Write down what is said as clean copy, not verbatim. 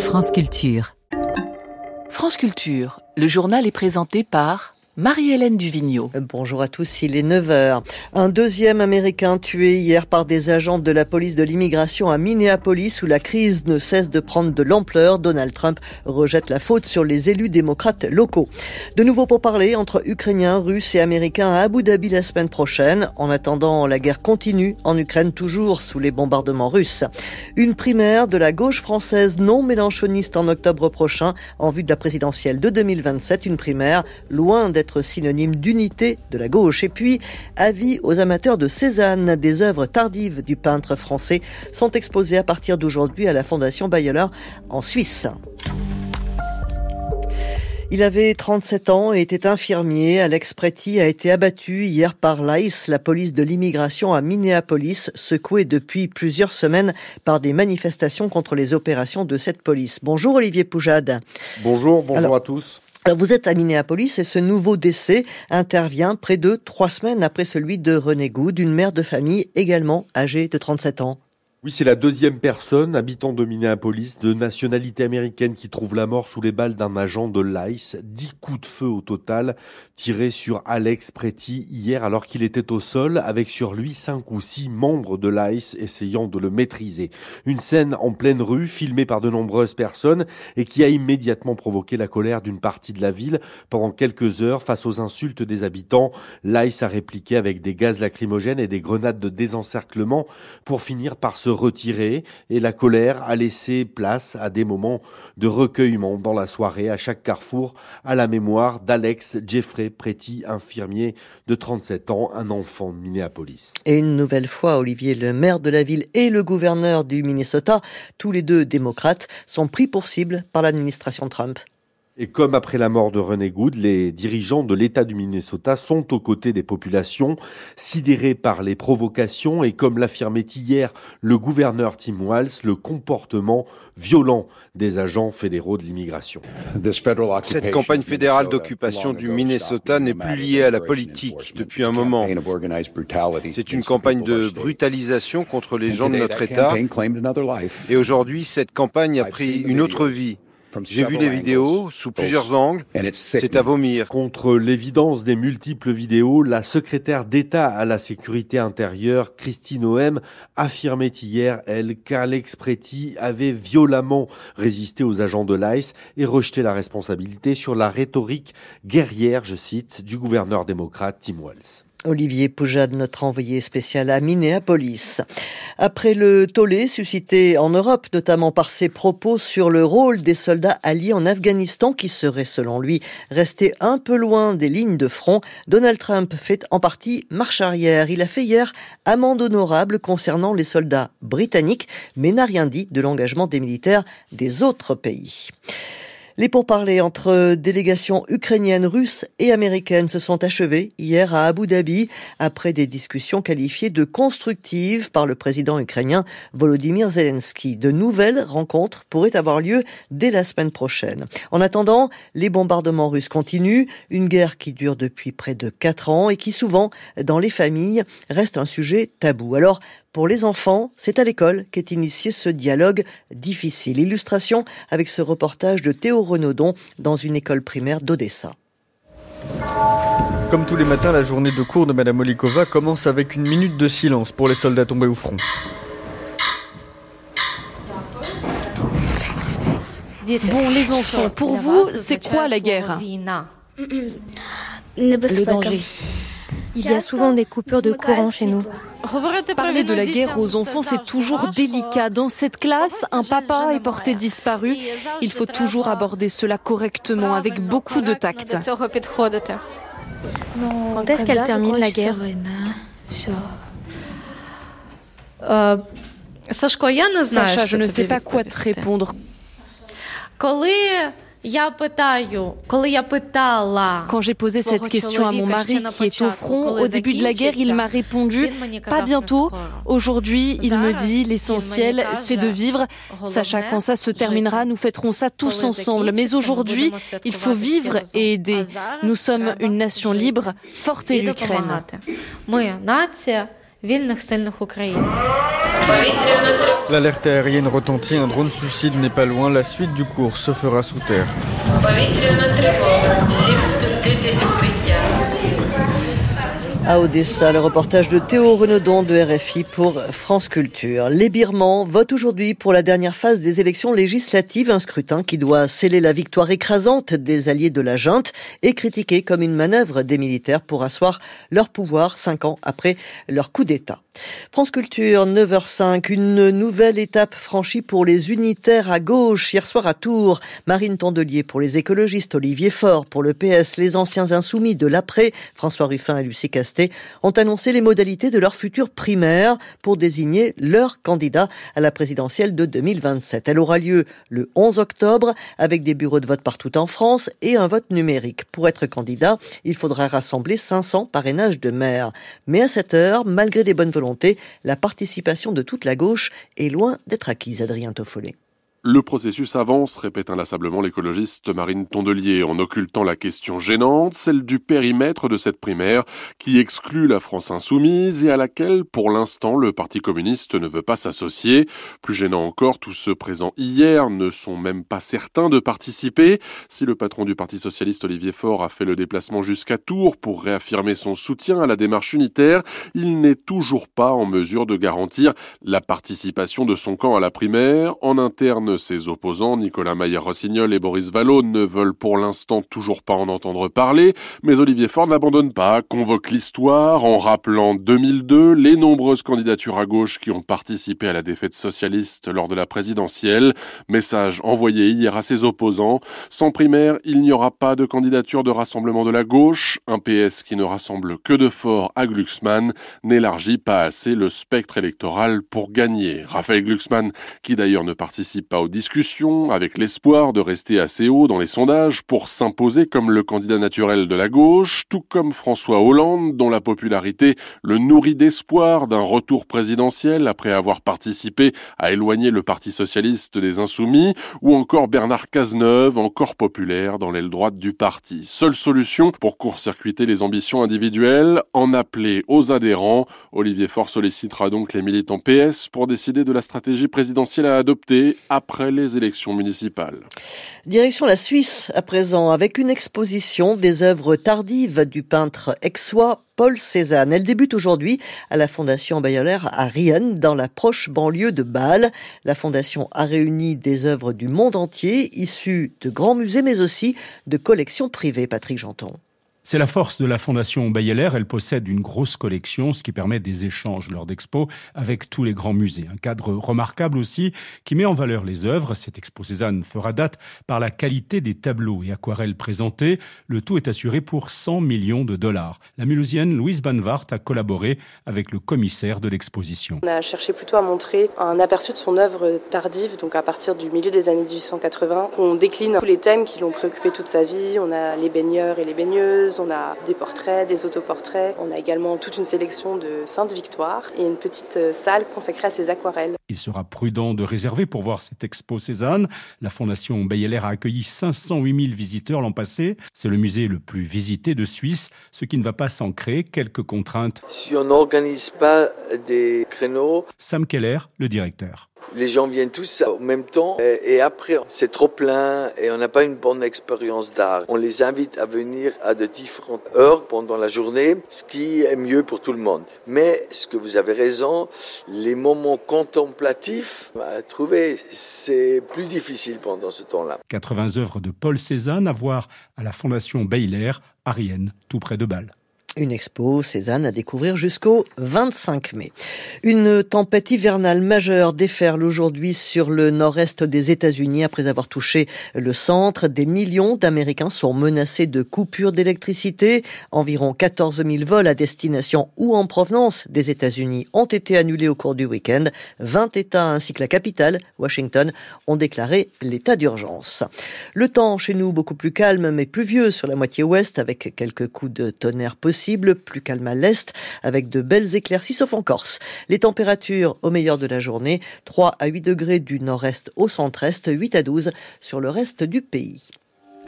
France Culture. France Culture, le journal est présenté par Marie-Hélène Duvigneau. Bonjour à tous, il est 9h. Un deuxième Américain tué hier par des agents de la police de l'immigration à Minneapolis où la crise ne cesse de prendre de l'ampleur. Donald Trump rejette la faute sur les élus démocrates locaux. De nouveau pourparlers entre Ukrainiens, Russes et Américains à Abu Dhabi la semaine prochaine. En attendant, la guerre continue en Ukraine, toujours sous les bombardements russes. Une primaire de la gauche française non mélenchoniste en octobre prochain en vue de la présidentielle de 2027. Une primaire loin d'être synonyme d'unité de la gauche. Et puis, avis aux amateurs de Cézanne, des œuvres tardives du peintre français sont exposées à partir d'aujourd'hui à la Fondation Bayerler en Suisse. Il avait 37 ans et était infirmier. Alex Pretty a été abattu hier par l'ICE, la police de l'immigration à Minneapolis, secoué depuis plusieurs semaines par des manifestations contre les opérations de cette police. Bonjour Olivier Poujade. Bonjour à tous. Alors vous êtes à Minneapolis et ce nouveau décès intervient près de 3 semaines après celui de Renée Good, une mère de famille également âgée de 37 ans. Oui, c'est la deuxième personne, habitant de Minneapolis, de nationalité américaine, qui trouve la mort sous les balles d'un agent de l'ICE. 10 coups de feu au total tirés sur Alex Pretty hier alors qu'il était au sol, avec sur lui 5 ou 6 membres de l'ICE essayant de le maîtriser. Une scène en pleine rue, filmée par de nombreuses personnes et qui a immédiatement provoqué la colère d'une partie de la ville. Pendant quelques heures, face aux insultes des habitants, l'ICE a répliqué avec des gaz lacrymogènes et des grenades de désencerclement pour finir par se retirer, et la colère a laissé place à des moments de recueillement dans la soirée, à chaque carrefour, à la mémoire d'Alex Jeffrey Pretty, infirmier de 37 ans, un enfant de Minneapolis. Et une nouvelle fois, Olivier, le maire de la ville et le gouverneur du Minnesota, tous les deux démocrates, sont pris pour cible par l'administration Trump. Et comme après la mort de Renée Good, les dirigeants de l'État du Minnesota sont aux côtés des populations, sidérés par les provocations et, comme l'affirmait hier le gouverneur Tim Walz, le comportement violent des agents fédéraux de l'immigration. Cette campagne fédérale d'occupation du Minnesota n'est plus liée à la politique depuis un moment. C'est une campagne de brutalisation contre les gens de notre État. Et aujourd'hui, cette campagne a pris une autre vie. J'ai vu les vidéos sous plusieurs angles, c'est à vomir. Contre l'évidence des multiples vidéos, la secrétaire d'État à la sécurité intérieure, Kristi Noem, affirmait hier, elle, qu'Alex Pretty avait violemment résisté aux agents de l'ICE et rejeté la responsabilité sur la rhétorique guerrière, je cite, du gouverneur démocrate Tim Walz. Olivier Poujade, notre envoyé spécial à Minneapolis. Après le tollé suscité en Europe, notamment par ses propos sur le rôle des soldats alliés en Afghanistan, qui seraient, selon lui, restés un peu loin des lignes de front, Donald Trump fait en partie marche arrière. Il a fait hier amende honorable concernant les soldats britanniques, mais n'a rien dit de l'engagement des militaires des autres pays. Les pourparlers entre délégations ukrainiennes, russes et américaines se sont achevés hier à Abu Dhabi après des discussions qualifiées de constructives par le président ukrainien Volodymyr Zelensky. De nouvelles rencontres pourraient avoir lieu dès la semaine prochaine. En attendant, les bombardements russes continuent, une guerre qui dure depuis près de 4 ans et qui souvent, dans les familles, reste un sujet tabou. Alors, pour les enfants, c'est à l'école qu'est initié ce dialogue difficile. Illustration avec ce reportage de Théo Renaudon dans une école primaire d'Odessa. Comme tous les matins, la journée de cours de Madame Olikova commence avec une minute de silence pour les soldats tombés au front. Bon, les enfants, pour vous, c'est quoi la guerre ? Le danger. Il y a souvent des coupures de courant chez nous. Parler de la guerre aux enfants, c'est toujours délicat. Dans cette classe, un papa est porté disparu. Il faut toujours aborder cela correctement, avec beaucoup de tact. Quand est-ce qu'elle termine la guerre ? Sacha, je ne sais pas quoi te répondre. Quand j'ai posé cette question à mon mari qui est au front, au début de la guerre, il m'a répondu « pas bientôt ». Aujourd'hui, il me dit « l'essentiel, c'est de vivre ». Sacha, quand ça se terminera, nous fêterons ça tous ensemble. Mais aujourd'hui, il faut vivre et aider. Nous sommes une nation libre, forte et l'Ukraine. L'alerte aérienne retentit, un drone suicide n'est pas loin, la suite du cours se fera sous terre. À Odessa, le reportage de Théo Renaudon de RFI pour France Culture. Les Birmans votent aujourd'hui pour la dernière phase des élections législatives, un scrutin qui doit sceller la victoire écrasante des alliés de la junte et critiqué comme une manœuvre des militaires pour asseoir leur pouvoir 5 ans après leur coup d'État. France Culture, 9h05, une nouvelle étape franchie pour les unitaires à gauche. Hier soir à Tours, Marine Tondelier pour les écologistes, Olivier Faure pour le PS, les anciens insoumis de l'après, François Ruffin et Lucie Castet, ont annoncé les modalités de leur future primaire pour désigner leur candidat à la présidentielle de 2027. Elle aura lieu le 11 octobre avec des bureaux de vote partout en France et un vote numérique. Pour être candidat, il faudra rassembler 500 parrainages de maires. Mais à cette heure, malgré des bonnes volontés, la participation de toute la gauche est loin d'être acquise. Adrien Toffollet. Le processus avance, répète inlassablement l'écologiste Marine Tondelier, en occultant la question gênante, celle du périmètre de cette primaire qui exclut la France insoumise et à laquelle, pour l'instant, le Parti communiste ne veut pas s'associer. Plus gênant encore, tous ceux présents hier ne sont même pas certains de participer. Si le patron du Parti socialiste, Olivier Faure, a fait le déplacement jusqu'à Tours pour réaffirmer son soutien à la démarche unitaire, il n'est toujours pas en mesure de garantir la participation de son camp à la primaire. En interne, ses opposants, Nicolas Maillard-Rossignol et Boris Vallaud, ne veulent pour l'instant toujours pas en entendre parler, mais Olivier Faure n'abandonne pas, convoque l'histoire en rappelant 2002, les nombreuses candidatures à gauche qui ont participé à la défaite socialiste lors de la présidentielle. Message envoyé hier à ses opposants. Sans primaire, il n'y aura pas de candidature de rassemblement de la gauche. Un PS qui ne rassemble que de Faure à Glucksmann n'élargit pas assez le spectre électoral pour gagner. Raphaël Glucksmann, qui d'ailleurs ne participe pas aux discussions, avec l'espoir de rester assez haut dans les sondages pour s'imposer comme le candidat naturel de la gauche, tout comme François Hollande, dont la popularité le nourrit d'espoir d'un retour présidentiel après avoir participé à éloigner le Parti socialiste des Insoumis, ou encore Bernard Cazeneuve, encore populaire dans l'aile droite du parti. Seule solution pour court-circuiter les ambitions individuelles, en appeler aux adhérents. Olivier Faure sollicitera donc les militants PS pour décider de la stratégie présidentielle à adopter après les élections municipales. Direction la Suisse à présent, avec une exposition des œuvres tardives du peintre aixois Paul Cézanne. Elle débute aujourd'hui à la Fondation Bayeler à Rien, dans la proche banlieue de Bâle. La Fondation a réuni des œuvres du monde entier, issues de grands musées, mais aussi de collections privées. Patrick Janton. C'est la force de la Fondation Bayeler, elle possède une grosse collection, ce qui permet des échanges lors d'expos avec tous les grands musées. Un cadre remarquable aussi qui met en valeur les œuvres. Cette expo Cézanne fera date par la qualité des tableaux et aquarelles présentés. Le tout est assuré pour 100 millions de dollars. La mulhousienne Louise Banvart a collaboré avec le commissaire de l'exposition. On a cherché plutôt à montrer un aperçu de son œuvre tardive, donc à partir du milieu des années 1880. On décline tous les thèmes qui l'ont préoccupé toute sa vie. On a les baigneurs et les baigneuses. On a des portraits, des autoportraits. On a également toute une sélection de Sainte Victoire et une petite salle consacrée à ses aquarelles. Il sera prudent de réserver pour voir cette expo Cézanne. La Fondation Bayeler a accueilli 508 000 visiteurs l'an passé. C'est le musée le plus visité de Suisse, ce qui ne va pas sans créer quelques contraintes. Si on n'organise pas des créneaux... Sam Keller, le directeur. Les gens viennent tous en même temps et après c'est trop plein et on n'a pas une bonne expérience d'art. On les invite à venir à de différentes heures pendant la journée, ce qui est mieux pour tout le monde. Mais ce que vous avez raison, les moments contemplatifs à trouver, c'est plus difficile pendant ce temps-là. 80 œuvres de Paul Cézanne à voir à la Fondation Bayeler à Rien, tout près de Bâle. Une expo Cézanne à découvrir jusqu'au 25 mai. Une tempête hivernale majeure déferle aujourd'hui sur le nord-est des États-Unis après avoir touché le centre. Des millions d'Américains sont menacés de coupures d'électricité. Environ 14 000 vols à destination ou en provenance des États-Unis ont été annulés au cours du week-end. 20 États ainsi que la capitale, Washington, ont déclaré l'état d'urgence. Le temps chez nous beaucoup plus calme mais pluvieux sur la moitié ouest avec quelques coups de tonnerre possibles. Plus calme à l'est, avec de belles éclaircies, sauf en Corse. Les températures au meilleur de la journée, 3 à 8 degrés du nord-est au centre-est, 8 à 12 sur le reste du pays.